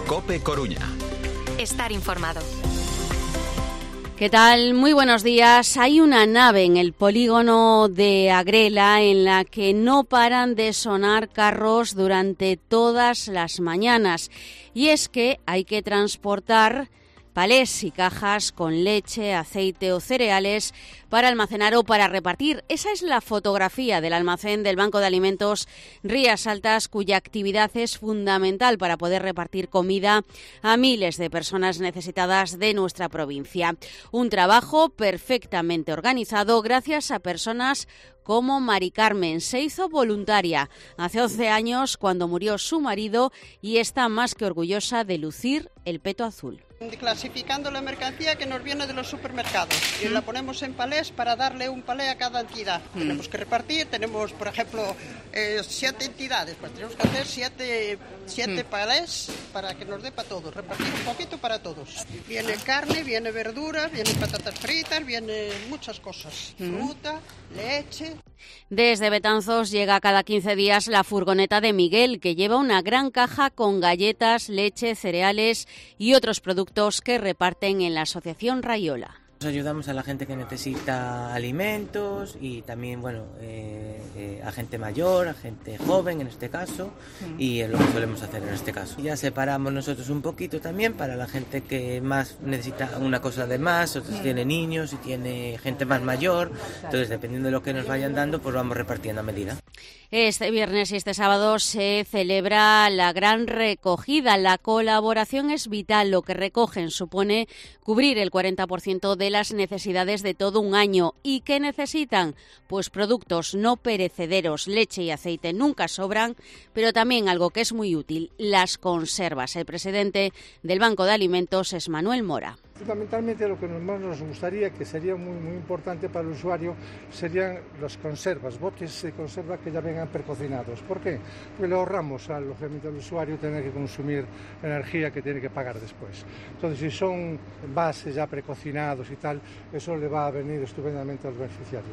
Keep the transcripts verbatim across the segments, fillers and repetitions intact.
COPE Coruña. Estar informado. ¿Qué tal? Muy buenos días. Hay una nave en el polígono de Agrela en la que no paran de sonar carros durante todas las mañanas. Y es que hay que transportar palés y cajas con leche, aceite o cereales para almacenar o para repartir. Esa es la fotografía del almacén del Banco de Alimentos Rías Altas, cuya actividad es fundamental para poder repartir comida a miles de personas necesitadas de nuestra provincia. Un trabajo perfectamente organizado gracias a personas como Mari Carmen. Se hizo voluntaria hace once años cuando murió su marido y está más que orgullosa de lucir el peto azul. Clasificando la mercancía que nos viene de los supermercados y mm. la ponemos en palés para darle un palé a cada entidad. Mm. Tenemos que repartir, tenemos por ejemplo eh, siete entidades, pues tenemos que hacer siete, siete mm. palés para que nos dé para todos, repartir un poquito para todos. Viene carne, viene verduras, vienen patatas fritas, vienen muchas cosas, mm. fruta, leche. Desde Betanzos llega cada quince días la furgoneta de Miguel, que lleva una gran caja con galletas, leche, cereales y otros productos que reparten en la Asociación Rayola. Ayudamos a la gente que necesita alimentos y también, bueno, eh, eh, a gente mayor, a gente joven en este caso, mm. y es lo que solemos hacer en este caso. Ya separamos nosotros un poquito también para la gente que más necesita una cosa de más, otros mm. tiene niños y tiene gente más mayor, entonces dependiendo de lo que nos vayan dando, pues vamos repartiendo a medida. Este viernes y este sábado se celebra la gran recogida. La colaboración es vital. Lo que recogen supone cubrir el cuarenta por ciento de las necesidades de todo un año. ¿Y qué necesitan? Pues productos no perecederos. Leche y aceite nunca sobran, pero también algo que es muy útil, las conservas. El presidente del Banco de Alimentos es Manuel Mora. Fundamentalmente lo que más nos gustaría, que sería muy, muy importante para el usuario, serían las conservas, botes de conserva que ya vengan precocinados. ¿Por qué? Porque le ahorramos al, lógicamente, al usuario tener que consumir energía que tiene que pagar después. Entonces, si son bases ya precocinados y tal, eso le va a venir estupendamente a los beneficiarios.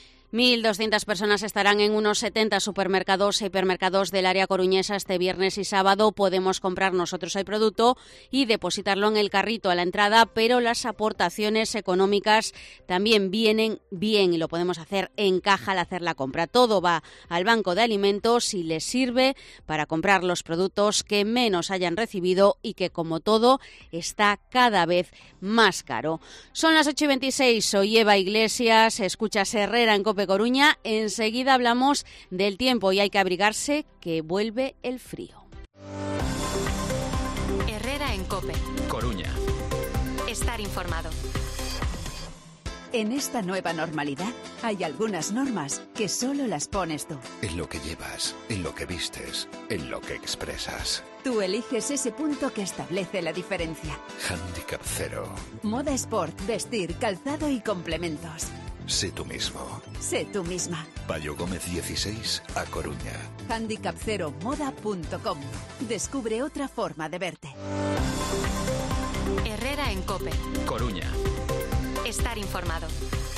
mil doscientas personas estarán en unos setenta supermercados e hipermercados del área coruñesa este viernes y sábado. Podemos comprar nosotros el producto y depositarlo en el carrito a la entrada, pero las aportaciones económicas también vienen bien y lo podemos hacer en caja al hacer la compra. Todo va al Banco de Alimentos y les sirve para comprar los productos que menos hayan recibido y que, como todo, está cada vez más caro. Son las ocho y veintiséis, soy Eva Iglesias, escuchas Herrera en COPE Coruña. Enseguida hablamos del tiempo y hay que abrigarse, que vuelve el frío. Herrera en COPE Coruña. Estar informado. En esta nueva normalidad hay algunas normas que solo las pones tú. En lo que llevas, en lo que vistes, en lo que expresas. Tú eliges ese punto que establece la diferencia. Handicap Cero. Moda Sport, vestir, calzado y complementos. Sé tú mismo. Sé tú misma. Payo Gómez dieciséis, A Coruña. handicap cero moda punto com. Descubre otra forma de verte. Herrera en COPE Coruña. Estar informado.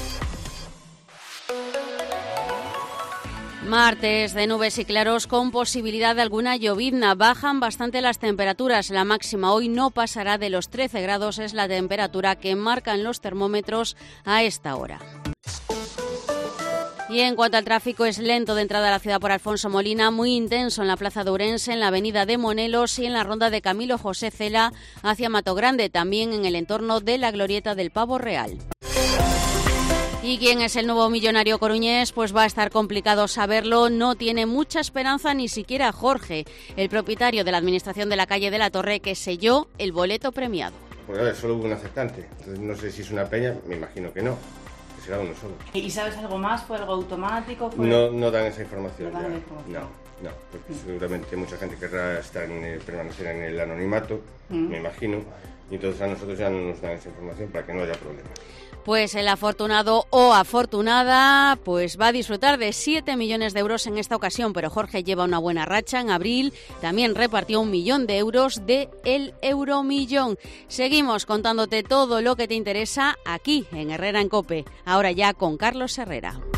Martes de nubes y claros con posibilidad de alguna llovizna. Bajan bastante las temperaturas. La máxima hoy no pasará de los trece grados. Es la temperatura que marcan los termómetros a esta hora. Y en cuanto al tráfico, es lento de entrada a la ciudad por Alfonso Molina, muy intenso en la Plaza de Ourense, en la avenida de Monelos y en la ronda de Camilo José Cela hacia Mato Grande, también en el entorno de la Glorieta del Pavo Real. ¿Y quién es el nuevo millonario coruñés? Pues va a estar complicado saberlo. No tiene mucha esperanza ni siquiera Jorge, el propietario de la administración de la calle de la Torre, que selló el boleto premiado. Pues a ver, solo hubo un acertante. Entonces no sé si es una peña, me imagino que no. Que será uno solo. ¿Y sabes algo más? ¿Fue algo automático? ¿Fue... No, no dan esa información. No, dan ya. información. no, no, porque mm. seguramente mucha gente querrá estar en el, permanecer en el anonimato, mm. me imagino, y entonces a nosotros ya no nos dan esa información para que no haya problema. Pues el afortunado o afortunada pues va a disfrutar de siete millones de euros en esta ocasión, pero Jorge lleva una buena racha. En abril también repartió un millón de euros de el Euromillón. Seguimos contándote todo lo que te interesa aquí en Herrera en COPE, ahora ya con Carlos Herrera.